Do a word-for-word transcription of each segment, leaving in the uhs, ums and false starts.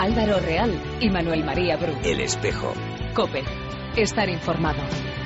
Álvaro Real y Manuel María Bru. El Espejo. COPE. Estar informado.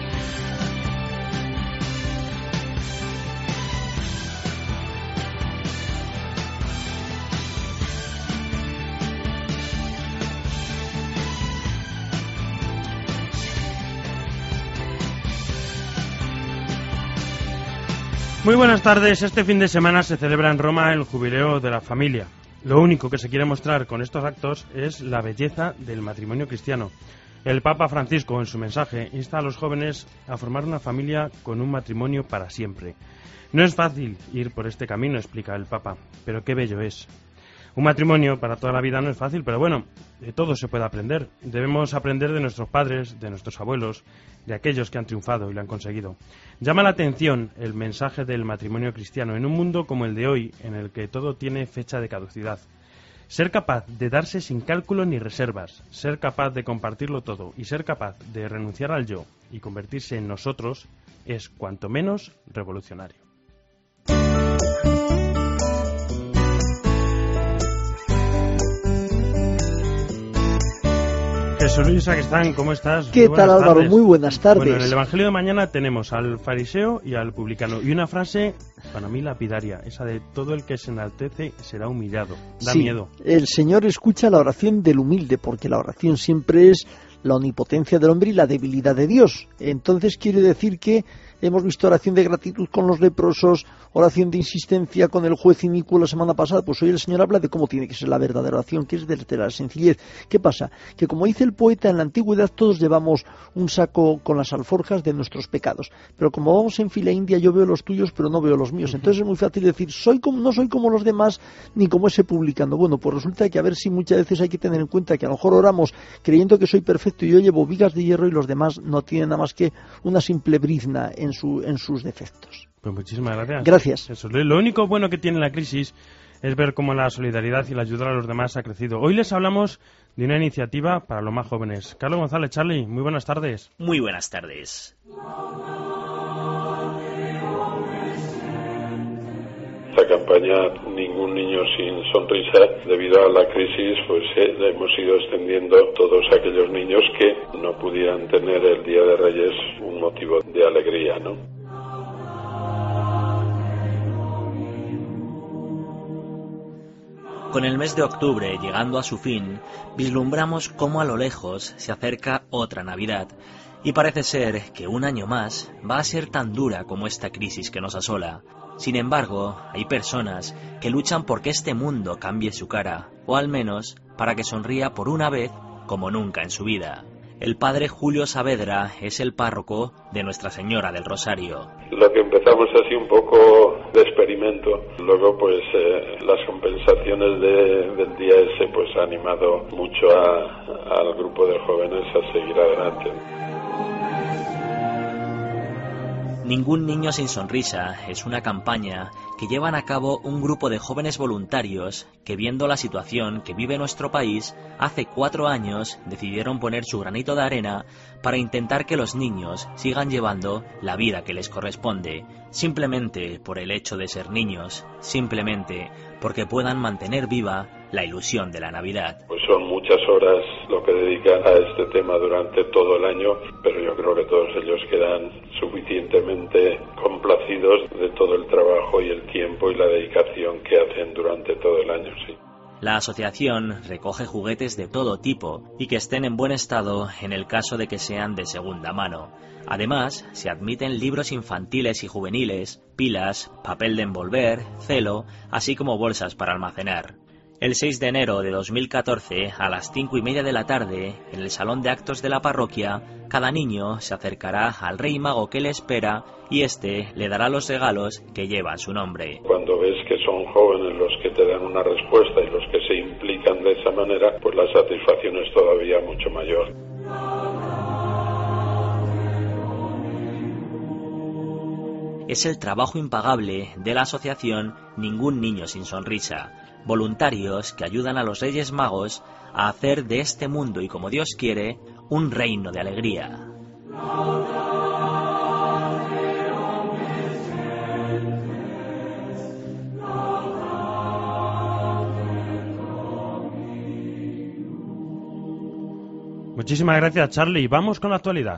Muy buenas tardes. Este fin de semana se celebra en Roma el Jubileo de la Familia. Lo único que se quiere mostrar con estos actos es la belleza del matrimonio cristiano. El Papa Francisco, en su mensaje, insta a los jóvenes a formar una familia con un matrimonio para siempre. No es fácil ir por este camino, explica el Papa, pero qué bello es. Un matrimonio para toda la vida no es fácil, pero bueno, de todo se puede aprender. Debemos aprender de nuestros padres, de nuestros abuelos, de aquellos que han triunfado y lo han conseguido. Llama la atención el mensaje del matrimonio cristiano en un mundo como el de hoy, en el que todo tiene fecha de caducidad. Ser capaz de darse sin cálculo ni reservas, ser capaz de compartirlo todo y ser capaz de renunciar al yo y convertirse en nosotros es cuanto menos revolucionario. Jesús Luis Sacristán, ¿cómo estás? ¿Qué tal, Álvaro? Tardes. Muy buenas tardes. Bueno, en el Evangelio de mañana tenemos al fariseo y al publicano. Y una frase, para mí, lapidaria, esa de todo el que se enaltece será humillado. Da sí, miedo. El Señor escucha la oración del humilde, porque la oración siempre es la omnipotencia del hombre y la debilidad de Dios. Entonces quiere decir que hemos visto oración de gratitud con los leprosos, oración de insistencia con el juez inicuo la semana pasada. Pues hoy el Señor habla de cómo tiene que ser la verdadera oración, que es desde la sencillez. ¿Qué pasa? Que como dice el poeta, en la antigüedad todos llevamos un saco con las alforjas de nuestros pecados. Pero como vamos en fila india, yo veo los tuyos, pero no veo los míos. Entonces es muy fácil decir, soy como, no soy como los demás, ni como ese publicano. Bueno, pues resulta que a ver si muchas veces hay que tener en cuenta que a lo mejor oramos creyendo que soy perfecto y yo llevo vigas de hierro y los demás no tienen nada más que una simple brizna en su en sus defectos. Pues muchísimas gracias. Gracias. Eso, lo único bueno que tiene la crisis es ver cómo la solidaridad y la ayuda a los demás ha crecido. Hoy les hablamos de una iniciativa para los más jóvenes. Carlos González, Charlie, muy buenas tardes. Muy buenas tardes. Esta campaña Ningún Niño Sin Sonrisa, debido a la crisis, pues eh, hemos ido extendiendo a todos aquellos niños que no pudieran tener el Día de Reyes un motivo de alegría, ¿no? Con el mes de octubre llegando a su fin, vislumbramos cómo a lo lejos se acerca otra Navidad. Y parece ser que un año más va a ser tan dura como esta crisis que nos asola. Sin embargo, hay personas que luchan por que este mundo cambie su cara, o al menos para que sonría por una vez como nunca en su vida. El padre Julio Saavedra es el párroco de Nuestra Señora del Rosario. Lo que empezamos así un poco de experimento, luego pues eh, las compensaciones de, del día ese pues ha animado mucho a, al grupo de jóvenes a seguir adelante. Ningún Niño Sin Sonrisa es una campaña que llevan a cabo un grupo de jóvenes voluntarios que, viendo la situación que vive nuestro país, hace cuatro años decidieron poner su granito de arena para intentar que los niños sigan llevando la vida que les corresponde, simplemente por el hecho de ser niños, simplemente porque puedan mantener viva la ilusión de la Navidad. Pues son muchas horas lo que dedican a este tema durante todo el año, pero yo creo que todos ellos quedan suficientemente complacidos de todo el trabajo y el tiempo y la dedicación que hacen durante todo el año, sí. La asociación recoge juguetes de todo tipo y que estén en buen estado en el caso de que sean de segunda mano. Además, se admiten libros infantiles y juveniles, pilas, papel de envolver, celo, así como bolsas para almacenar. El seis de enero de dos mil catorce, a las cinco y media de la tarde, en el salón de actos de la parroquia, cada niño se acercará al Rey Mago que le espera y éste le dará los regalos que llevan su nombre. Cuando ves que son jóvenes los que te dan una respuesta y los que se implican de esa manera, pues la satisfacción es todavía mucho mayor. Es el trabajo impagable de la asociación Ningún Niño Sin Sonrisa, voluntarios que ayudan a los Reyes Magos a hacer de este mundo y como Dios quiere, un reino de alegría. Muchísimas gracias, Charlie. Vamos con la actualidad.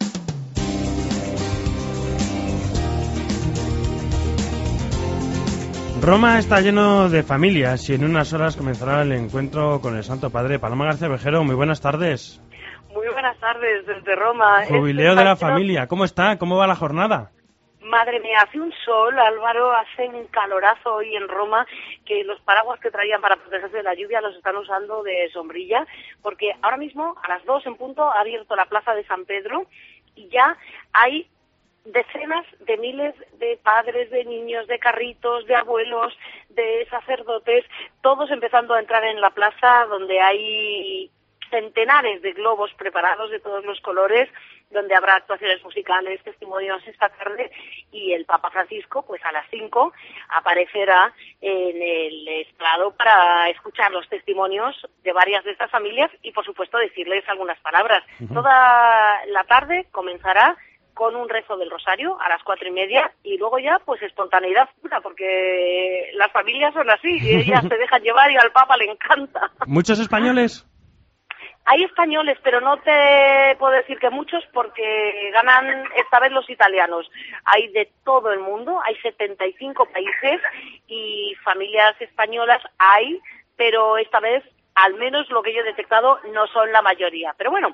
Roma está lleno de familias y en unas horas comenzará el encuentro con el Santo Padre. Paloma García Vejero, muy buenas tardes. Muy buenas tardes desde Roma. Jubileo de la familia, ¿cómo está? ¿Cómo va la jornada? Madre mía, hace un sol, Álvaro, hace un calorazo hoy en Roma, que los paraguas que traían para protegerse de la lluvia los están usando de sombrilla, porque ahora mismo, a las dos en punto, ha abierto la plaza de San Pedro y ya hay decenas de miles de padres, de niños, de carritos, de abuelos, de sacerdotes, todos empezando a entrar en la plaza donde hay centenares de globos preparados de todos los colores, donde habrá actuaciones musicales, testimonios esta tarde, y el Papa Francisco, pues a las cinco, aparecerá en el estrado para escuchar los testimonios de varias de estas familias y, por supuesto, decirles algunas palabras. Uh-huh. Toda la tarde comenzará con un rezo del rosario a las cuatro y media y luego ya pues espontaneidad pura, porque las familias son así, y ellas se dejan llevar y al Papa le encanta. ¿Muchos españoles? Hay españoles, pero no te puedo decir que muchos, porque ganan esta vez los italianos. Hay de todo el mundo, hay setenta y cinco países y familias españolas hay, pero esta vez, al menos lo que yo he detectado, no son la mayoría. Pero bueno,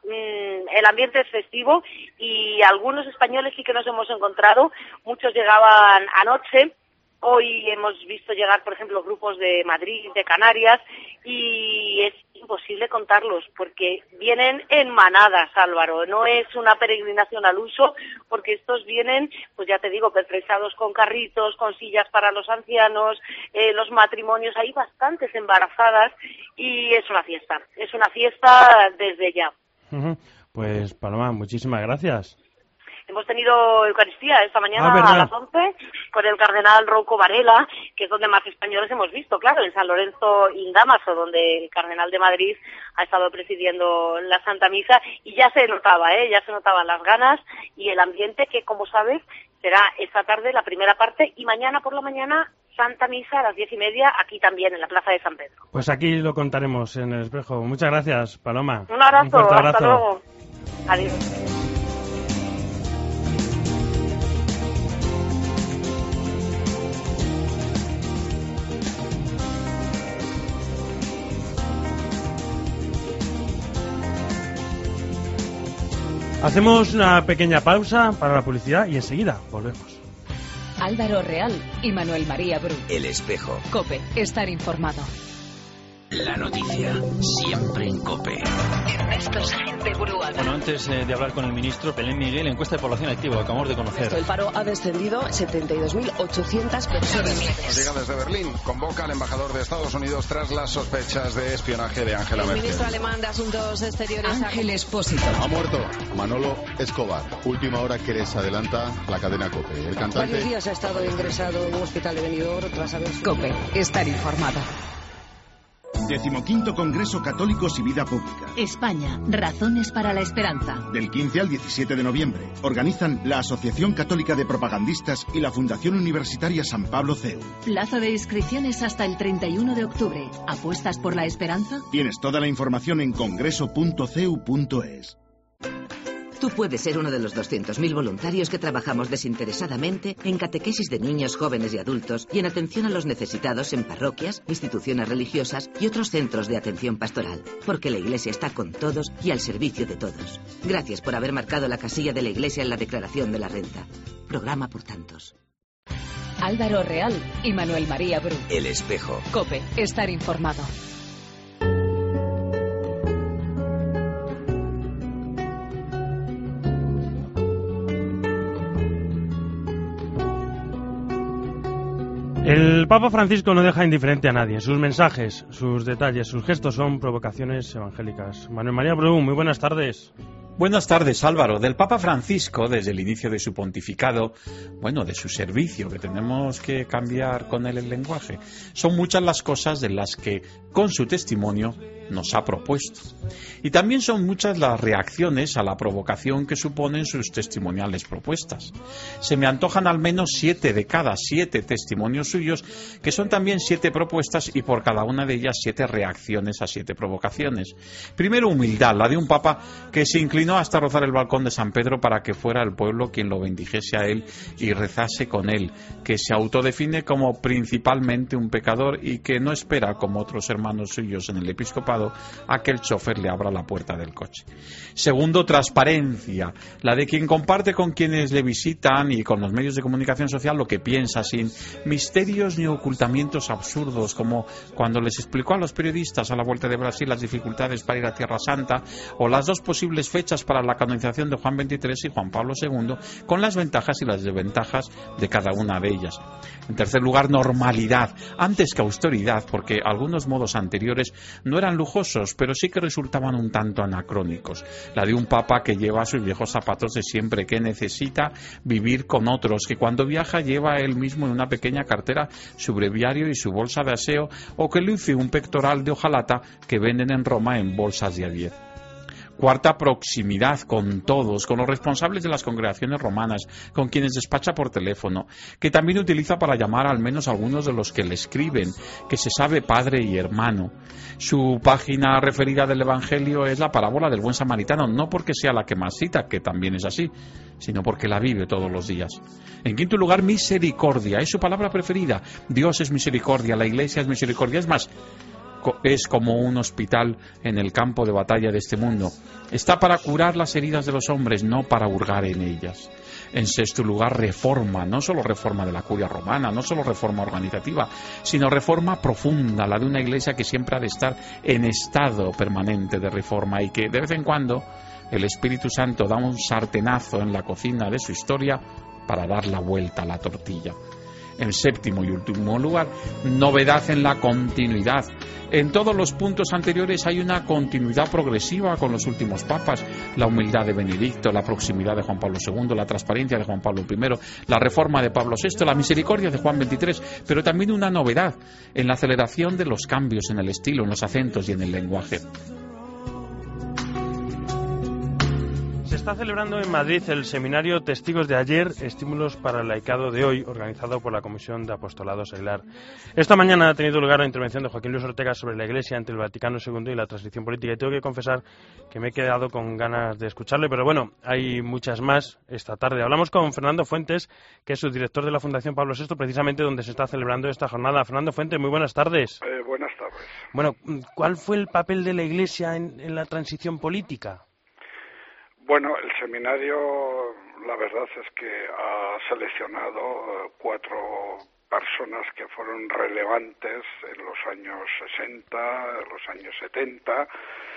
el ambiente es festivo y algunos españoles sí que nos hemos encontrado. Muchos llegaban anoche. Hoy hemos visto llegar, por ejemplo, grupos de Madrid, de Canarias, y es imposible contarlos porque vienen en manadas, Álvaro. No es una peregrinación al uso, porque estos vienen, pues ya te digo, pertrechados con carritos, con sillas para los ancianos, eh, los matrimonios, hay bastantes embarazadas y es una fiesta. Es una fiesta desde ya. Pues, Paloma, muchísimas gracias. Hemos tenido Eucaristía esta mañana ah, a las once con el cardenal Rouco Varela, que es donde más españoles hemos visto, claro, en San Lorenzo in Damaso, donde el cardenal de Madrid ha estado presidiendo la Santa Misa, y ya se notaba, ¿eh? ya se notaban las ganas y el ambiente, que como sabes será esta tarde la primera parte y mañana por la mañana Santa Misa a las diez y media, aquí también en la Plaza de San Pedro. Pues aquí lo contaremos en el espejo. Muchas gracias, Paloma. Un abrazo, Un fuerte abrazo. Hasta luego. Adiós. Hacemos una pequeña pausa para la publicidad y enseguida volvemos. Álvaro Real y Manuel María Bru. El espejo. COPE. Estar informado. La noticia, siempre en COPE. Ernesto Sáenz Buruaga. Bueno, antes eh, de hablar con el ministro, Belén Miguel, encuesta de población activa, acabamos de conocer. El paro ha descendido setenta y dos mil ochocientas personas. Llega desde Berlín, convoca al embajador de Estados Unidos tras las sospechas de espionaje de Angela Merkel. El ministro alemán de Asuntos Exteriores... Ángel Expósito. Ha muerto Manolo Escobar. Última hora que les adelanta la cadena COPE. El cantante... Varios días ha estado ingresado en un hospital de Benidorm tras haber... COPE. Estar informado. Decimoquinto Congreso Católicos y Vida Pública. España, razones para la esperanza. Del quince al diecisiete de noviembre. Organizan la Asociación Católica de Propagandistas y la Fundación Universitaria San Pablo C E U. Plazo de inscripciones hasta el treinta y uno de octubre. ¿Apuestas por la esperanza? Tienes toda la información en congreso punto c e u punto es. Tú puedes ser uno de los doscientos mil voluntarios que trabajamos desinteresadamente en catequesis de niños, jóvenes y adultos y en atención a los necesitados en parroquias, instituciones religiosas y otros centros de atención pastoral. Porque la Iglesia está con todos y al servicio de todos. Gracias por haber marcado la casilla de la Iglesia en la declaración de la renta. Programa por tantos. Álvaro Real y Manuel María Bru. El espejo. COPE. Estar informado. El Papa Francisco no deja indiferente a nadie. Sus mensajes, sus detalles, sus gestos son provocaciones evangélicas. Manuel María Bru, muy buenas tardes. Buenas tardes, Álvaro. Del Papa Francisco, desde el inicio de su pontificado, bueno, de su servicio, que tenemos que cambiar con él el lenguaje, son muchas las cosas de las que, con su testimonio, nos ha propuesto. Y también son muchas las reacciones a la provocación que suponen sus testimoniales propuestas. Se me antojan al menos siete de cada siete testimonios suyos, que son también siete propuestas y por cada una de ellas siete reacciones a siete provocaciones. Primero, humildad, la de un papa que se inclinó hasta rozar el balcón de San Pedro para que fuera el pueblo quien lo bendijese a él y rezase con él, que se autodefine como principalmente un pecador y que no espera, como otros hermanos suyos en el episcopado, a que el chofer le abra la puerta del coche. Segundo, transparencia, la de quien comparte con quienes le visitan y con los medios de comunicación social lo que piensa, sin misterios ni ocultamientos absurdos, como cuando les explicó a los periodistas a la vuelta de Brasil las dificultades para ir a Tierra Santa o las dos posibles fechas para la canonización de Juan veintitrés y Juan Pablo segundo, con las ventajas y las desventajas de cada una de ellas. En tercer lugar, normalidad, antes que austeridad, porque algunos modos anteriores no eran lujosos, pero sí que resultaban un tanto anacrónicos. La de un papa que lleva sus viejos zapatos de siempre, que necesita vivir con otros, que cuando viaja lleva él mismo en una pequeña cartera su breviario y su bolsa de aseo, o que luce un pectoral de hojalata que venden en Roma en bolsas de a diez. Cuarta, proximidad con todos, con los responsables de las congregaciones romanas, con quienes despacha por teléfono, que también utiliza para llamar al menos a algunos de los que le escriben, que se sabe padre y hermano. Su página referida del Evangelio es la parábola del buen samaritano, no porque sea la que más cita, que también es así, sino porque la vive todos los días. En quinto lugar, misericordia, es su palabra preferida. Dios es misericordia, la Iglesia es misericordia, es más, es como un hospital en el campo de batalla de este mundo. Está para curar las heridas de los hombres, no para hurgar en ellas. En sexto lugar, reforma, no solo reforma de la curia romana, no solo reforma organizativa, sino reforma profunda, la de una iglesia que siempre ha de estar en estado permanente de reforma y que de vez en cuando el Espíritu Santo da un sartenazo en la cocina de su historia para dar la vuelta a la tortilla. En séptimo y último lugar, novedad en la continuidad. En todos los puntos anteriores hay una continuidad progresiva con los últimos papas, la humildad de Benedicto, la proximidad de Juan Pablo segundo, la transparencia de Juan Pablo primero, la reforma de Pablo sexto, la misericordia de Juan veintitrés, pero también una novedad en la aceleración de los cambios en el estilo, en los acentos y en el lenguaje. Se está celebrando en Madrid el seminario Testigos de ayer, estímulos para el laicado de hoy, organizado por la Comisión de Apostolado Seglar. Esta mañana ha tenido lugar la intervención de Joaquín Luis Ortega sobre la Iglesia ante el Vaticano segundo y la transición política, y tengo que confesar que me he quedado con ganas de escucharle, pero bueno, hay muchas más esta tarde. Hablamos con Fernando Fuentes, que es subdirector de la Fundación Pablo sexto, precisamente donde se está celebrando esta jornada. Fernando Fuentes, muy buenas tardes. Eh, buenas tardes. Bueno, ¿cuál fue el papel de la Iglesia en, en la transición política? Bueno, el seminario, la verdad es que ha seleccionado cuatro personas que fueron relevantes en los años sesenta, en los años setenta,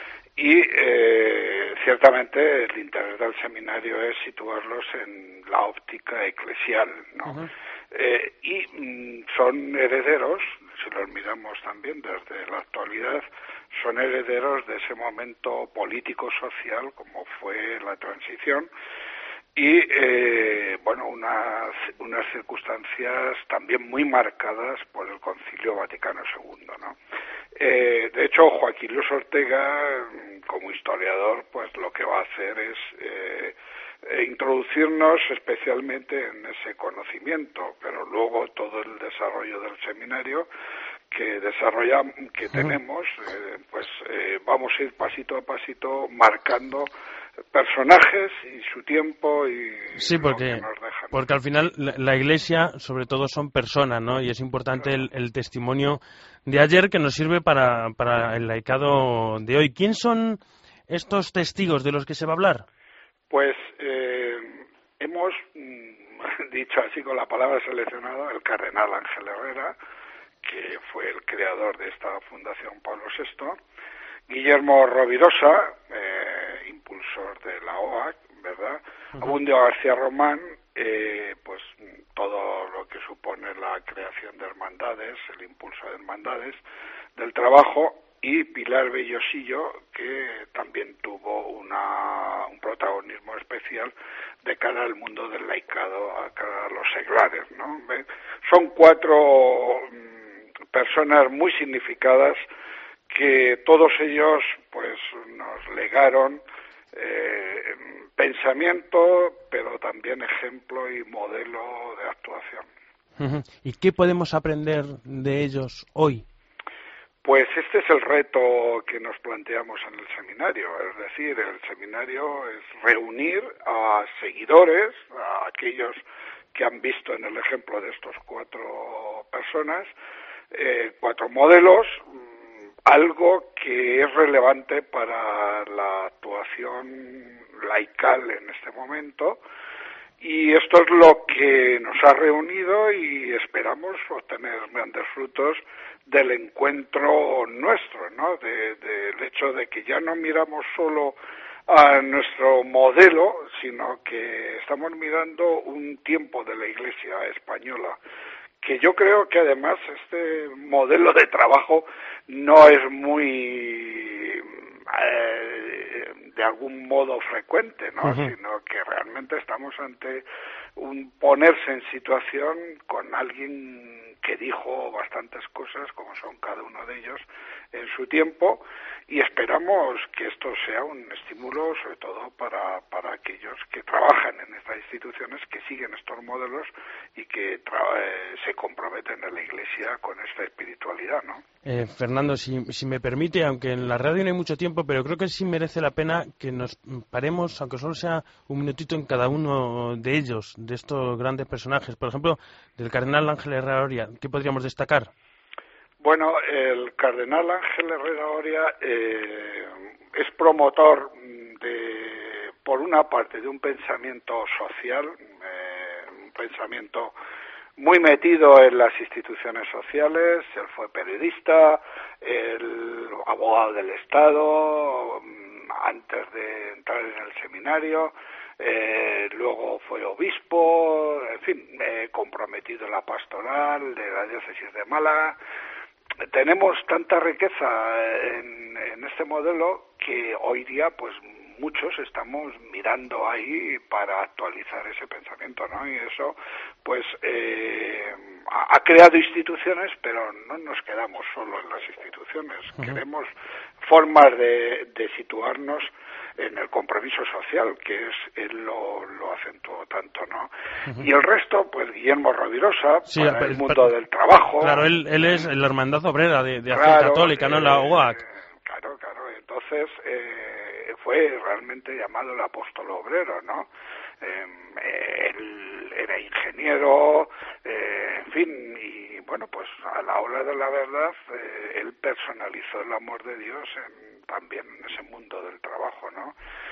y eh, ciertamente el interés del seminario es situarlos en la óptica eclesial, ¿no? Uh-huh. Eh, y mm, son herederos, si los miramos también desde la actualidad, son herederos de ese momento político-social como fue la transición y, eh, bueno, unas, unas circunstancias también muy marcadas por el Concilio Vaticano segundo, ¿no? Eh, de hecho, Joaquín Luis Ortega, como historiador, pues lo que va a hacer es eh, introducirnos especialmente en ese conocimiento, pero luego todo el desarrollo del seminario que desarrollamos, que tenemos, eh, pues eh, vamos a ir pasito a pasito marcando personajes y su tiempo y sí, porque, lo que nos dejan. Porque al final la, la Iglesia sobre todo son personas, ¿no? Y es importante el, el testimonio de ayer que nos sirve para, para el laicado de hoy. ¿Quién son estos testigos de los que se va a hablar? Pues eh, hemos mm, dicho así con la palabra seleccionada el cardenal Ángel Herrera, que fue el creador de esta Fundación Pablo sexto, Guillermo Rovirosa, eh, impulsor de la O A C, ¿verdad? Uh-huh. Abundio García Román, eh, pues todo lo que supone la creación de hermandades, el impulso de hermandades, del trabajo, y Pilar Bellosillo, que también tuvo una, un protagonismo especial de cara al mundo del laicado, a cara a los seglares, ¿no? Son cuatro personas muy significadas que todos ellos pues nos legaron eh, pensamiento, pero también ejemplo y modelo de actuación. ¿Y qué podemos aprender de ellos hoy? Pues este es el reto que nos planteamos en el seminario, es decir, el seminario es reunir a seguidores, a aquellos que han visto en el ejemplo de estos cuatro personas, eh, cuatro modelos, algo que es relevante para la actuación laical en este momento, y esto es lo que nos ha reunido y esperamos obtener grandes frutos del encuentro nuestro, ¿no? De, del hecho de que ya no miramos solo a nuestro modelo, sino que estamos mirando un tiempo de la Iglesia española, que yo creo que además este modelo de trabajo no es muy eh, de algún modo frecuente, ¿no? Uh-huh. Sino que realmente estamos ante un ponerse en situación con alguien que dijo bastantes cosas, como son cada uno de ellos, en su tiempo, y esperamos que esto sea un estímulo, sobre todo para, para aquellos que trabajan en estas instituciones, que siguen estos modelos y que tra- eh, se comprometen en la Iglesia con esta espiritualidad, ¿no? Eh, Fernando, si, si me permite, aunque en la radio no hay mucho tiempo, pero creo que sí merece la pena que nos paremos, aunque solo sea un minutito en cada uno de ellos, de estos grandes personajes. Por ejemplo, del cardenal Ángel Herrera Oria, ¿qué podríamos destacar? Bueno, el cardenal Ángel Herrera Oria eh, es promotor de, por una parte, de un pensamiento social, eh, un pensamiento muy metido en las instituciones sociales. Él fue periodista, el abogado del Estado, antes de entrar en el seminario, eh, luego fue obispo, en fin, eh, comprometido en la pastoral de la diócesis de Málaga. Tenemos tanta riqueza en, en este modelo que hoy día, pues, muchos estamos mirando ahí para actualizar ese pensamiento, ¿no? Y eso, pues, eh, ha creado instituciones, pero no nos quedamos solo en las instituciones. Uh-huh. Queremos formas de, de situarnos en el compromiso social, que es él lo, lo acentuó tanto, ¿no? Uh-huh. Y el resto, pues, Guillermo Rovirosa, sí, para el, el mundo para, del trabajo. Claro, él, él es la Hermandad Obrera de, de Acción claro, Católica, ¿no? Eh, la O A C. Claro, claro. Entonces, eh, fue realmente llamado el apóstol obrero, ¿no? Eh, él era ingeniero, eh, en fin, y bueno, pues a la hora de la verdad, eh, él personalizó el amor de Dios en, también en ese mundo del trabajo, ¿no?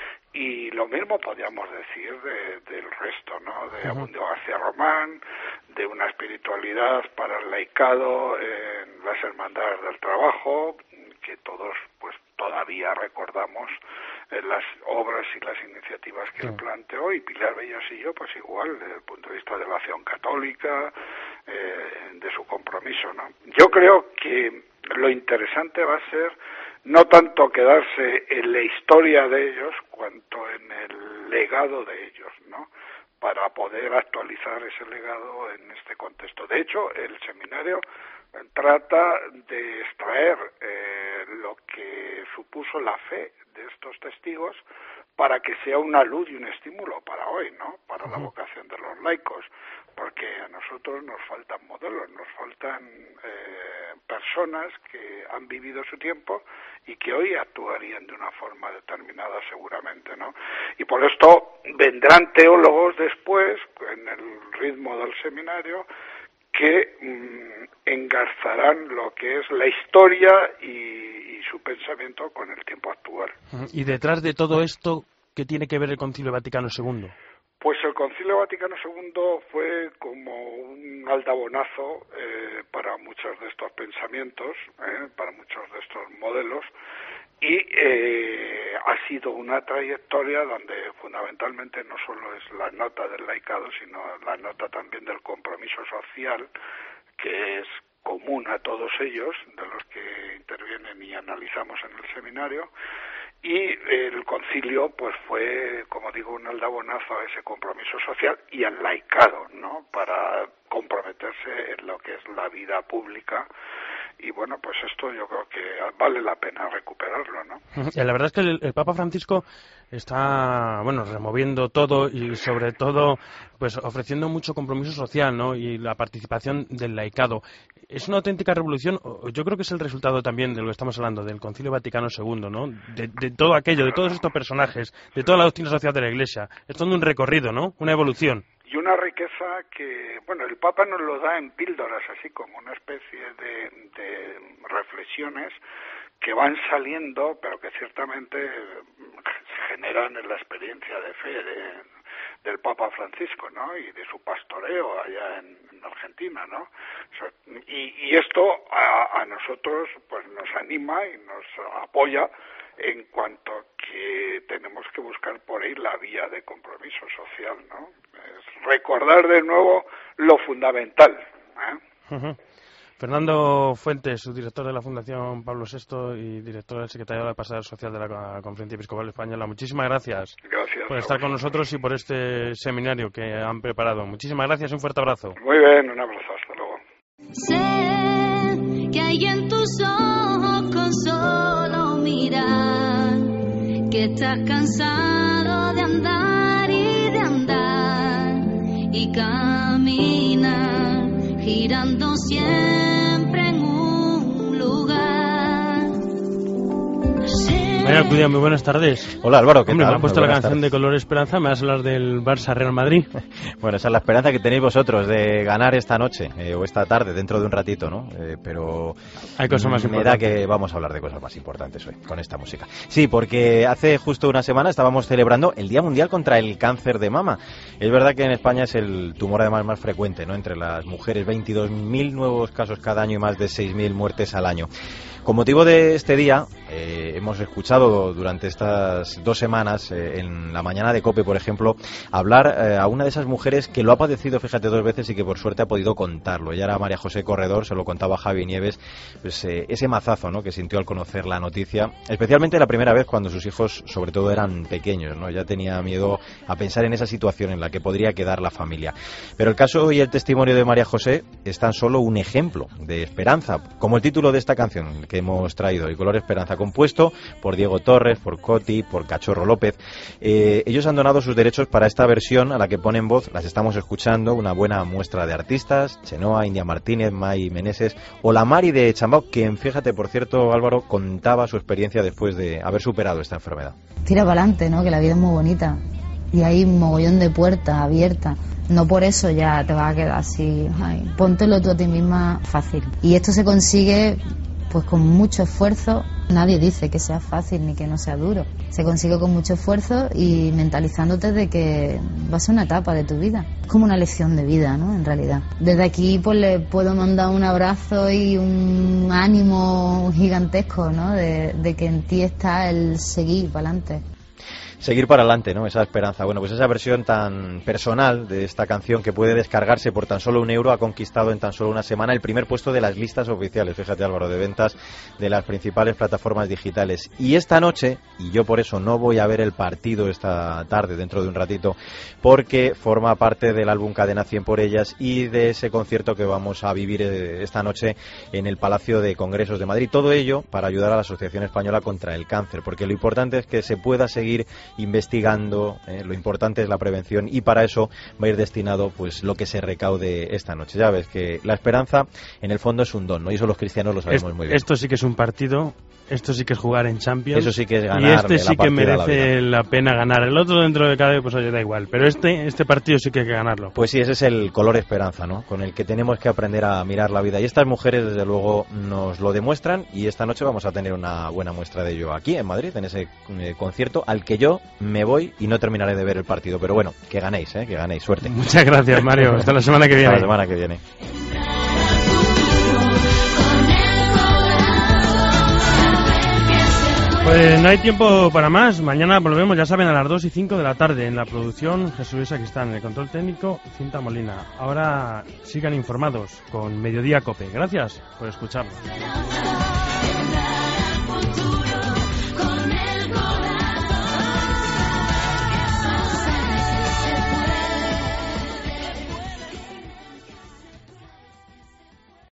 Y lo mismo podríamos decir de, del resto, ¿no? De Abundio García Román, de una espiritualidad para el laicado en las hermandades del trabajo, que todos pues todavía recordamos en las obras y las iniciativas que sí. él planteó, y Pilar Bellas y yo, pues igual, desde el punto de vista de la acción católica, eh, de su compromiso, ¿no? Yo creo que lo interesante va a ser no tanto quedarse en la historia de ellos, cuanto en el legado de ellos, ¿no? Para poder actualizar ese legado en este contexto. De hecho, el seminario trata de extraer eh, lo que supuso la fe de estos testigos para que sea una luz y un estímulo para hoy, ¿no? Para uh-huh. la vocación de los laicos, porque a nosotros nos faltan modelos, nos faltan eh, personas que han vivido su tiempo y que hoy actuarían de una forma determinada seguramente, ¿no? Y por esto vendrán teólogos después, en el ritmo del seminario, que mmm, engarzarán lo que es la historia y, y su pensamiento con el tiempo actual. Y detrás de todo esto, ¿qué tiene que ver el Concilio Vaticano segundo? Pues el Concilio Vaticano segundo fue como un aldabonazo eh, para muchos de estos pensamientos, eh, para muchos de estos modelos, y eh, ha sido una trayectoria donde fundamentalmente no solo es la nota del laicado, sino la nota también del compromiso social, que es común a todos ellos, de los que intervienen y analizamos en el seminario. Y el concilio, pues fue, como digo, un aldabonazo a ese compromiso social y al laicado, ¿no? Para comprometerse en lo que es la vida pública y bueno, pues esto yo creo que vale la pena recuperarlo, ¿no? La verdad es que el, el Papa Francisco está, bueno, removiendo todo y sobre todo pues ofreciendo mucho compromiso social, ¿no? Y la participación del laicado. Es una auténtica revolución. Yo creo que es el resultado también de lo que estamos hablando, del Concilio Vaticano segundo, ¿no? De, de todo aquello, de todos estos personajes, de toda la doctrina social de la Iglesia. Es todo un recorrido, ¿no? Una evolución. Y una riqueza que, bueno, el Papa nos lo da en píldoras, así como una especie de, de reflexiones que van saliendo, pero que ciertamente generan en la experiencia de fe de, del Papa Francisco, ¿no? Y de su pastoreo allá en, en Argentina, ¿no? O sea, y, y esto a, a nosotros pues nos anima y nos apoya en cuanto que tenemos que buscar por ahí la vía de compromiso social, ¿no? Es recordar de nuevo lo fundamental, ¿eh? Uh-huh. Fernando Fuentes, subdirector de la Fundación Pablo sexto y director del Secretariado de Pastoral Social de la Conferencia Episcopal Española. Muchísimas gracias, gracias por estar con nosotros y por este seminario que han preparado. Muchísimas gracias y un fuerte abrazo. Muy bien, un abrazo, hasta luego. Sé que hay en tus ojos con solo mirar que estás cansado de andar y de andar y caminar girando siempre en un lugar. María Alcudia, muy buenas tardes. Hola Álvaro, ¿qué Hombre, tal? me ha puesto Muy la buenas canción tardes. de Color Esperanza, me vas a hablar del Barça Real Madrid. Bueno, esa es la esperanza que tenéis vosotros de ganar esta noche eh, o esta tarde, dentro de un ratito, ¿no? Eh, pero hay cosas más me importantes. da que vamos a hablar de cosas más importantes hoy, con esta música. Sí, porque hace justo una semana estábamos celebrando el Día Mundial contra el Cáncer de Mama. Es verdad que en España es el tumor además más frecuente, ¿no? Entre las mujeres, veintidós mil nuevos casos cada año y más de seis mil muertes al año. Con motivo de este día, eh, hemos escuchado durante estas dos semanas, eh, en la mañana de COPE, por ejemplo, hablar eh, a una de esas mujeres que lo ha padecido, fíjate, dos veces y que por suerte ha podido contarlo. Ella era María José Corredor, se lo contaba Javi Nieves, pues eh, ese mazazo, ¿no?, que sintió al conocer la noticia, especialmente la primera vez cuando sus hijos, sobre todo, eran pequeños, ¿no? Ya tenía miedo a pensar en esa situación en la que podría quedar la familia. Pero el caso y el testimonio de María José es tan solo un ejemplo de esperanza, como el título de esta canción que hemos traído, El Color Esperanza, compuesto por Diego Torres, por Coti, por Cachorro López. Eh, ellos han donado sus derechos para esta versión a la que ponen voz, las estamos escuchando, una buena muestra de artistas, Chenoa, India Martínez, May Meneses o la Mari de Chambao, quien, fíjate, por cierto, Álvaro, contaba su experiencia después de haber superado esta enfermedad. Tira para adelante, ¿no? Que la vida es muy bonita y hay un mogollón de puertas abiertas. No por eso ya te vas a quedar así. Ay, póntelo tú a ti misma fácil. Y esto se consigue pues con mucho esfuerzo. Nadie dice que sea fácil ni que no sea duro. Se consigue con mucho esfuerzo y mentalizándote de que va a ser una etapa de tu vida. Es como una lección de vida, ¿no? En realidad. Desde aquí pues le puedo mandar un abrazo y un ánimo gigantesco, ¿no? De, de que en ti está el seguir para adelante. Seguir para adelante, ¿no? Esa esperanza. Bueno, pues esa versión tan personal de esta canción, que puede descargarse por tan solo un euro, ha conquistado en tan solo una semana el primer puesto de las listas oficiales, fíjate, Álvaro, de ventas de las principales plataformas digitales. Y esta noche, y yo por eso no voy a ver el partido esta tarde, dentro de un ratito, porque forma parte del álbum Cadena cien por ellas y de ese concierto que vamos a vivir esta noche en el Palacio de Congresos de Madrid. Todo ello para ayudar a la Asociación Española contra el Cáncer, porque lo importante es que se pueda seguir investigando, eh, lo importante es la prevención, y para eso va a ir destinado pues lo que se recaude esta noche. Ya ves que la esperanza en el fondo es un don, ¿no? Y eso los cristianos lo sabemos es, muy bien. Esto sí que es un partido, esto sí que es jugar en Champions. Eso sí que es ganar. Y este sí que merece la, la pena ganar. El otro, dentro de cada vez, pues oye, da igual. Pero este este partido sí que hay que ganarlo. Pues sí, ese es el color esperanza, ¿no? Con el que tenemos que aprender a mirar la vida. Y estas mujeres, desde luego, nos lo demuestran. Y esta noche vamos a tener una buena muestra de ello aquí en Madrid, en ese eh, concierto al que yo me voy y no terminaré de ver el partido. Pero bueno, que ganéis, ¿eh? Que ganéis. Suerte. Muchas gracias, Mario. Hasta la semana que viene. Hasta la semana que viene. Pues no hay tiempo para más. Mañana volvemos, ya saben, a las dos y cinco de la tarde. En la producción, Jesús Luis Aquistán. En el control técnico, Cinta Molina. Ahora sigan informados con Mediodía COPE. Gracias por escucharnos.